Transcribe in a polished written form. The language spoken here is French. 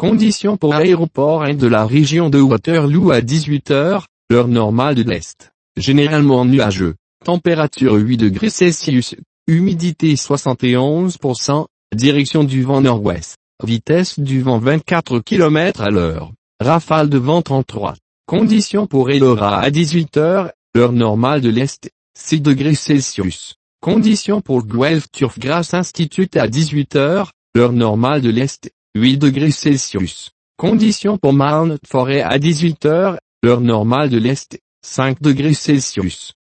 Conditions pour aéroport de la région de Waterloo à 18 heures, heure normale de l'Est. Généralement nuageux. Température 8 degrés Celsius. Humidité 71%. Direction du vent nord-ouest. Vitesse du vent 24 km à l'heure. Rafale de vent 33. Conditions pour Elora à 18 heures, heure normale de l'Est. 6 degrés Celsius. Conditions pour Guelph Turfgrass Institute à 18 heures, heure normale de l'Est. 8 degrés Celsius. Conditions pour Mount Forest à 18 heures, heure normale de l'Est. 5 degrés Celsius.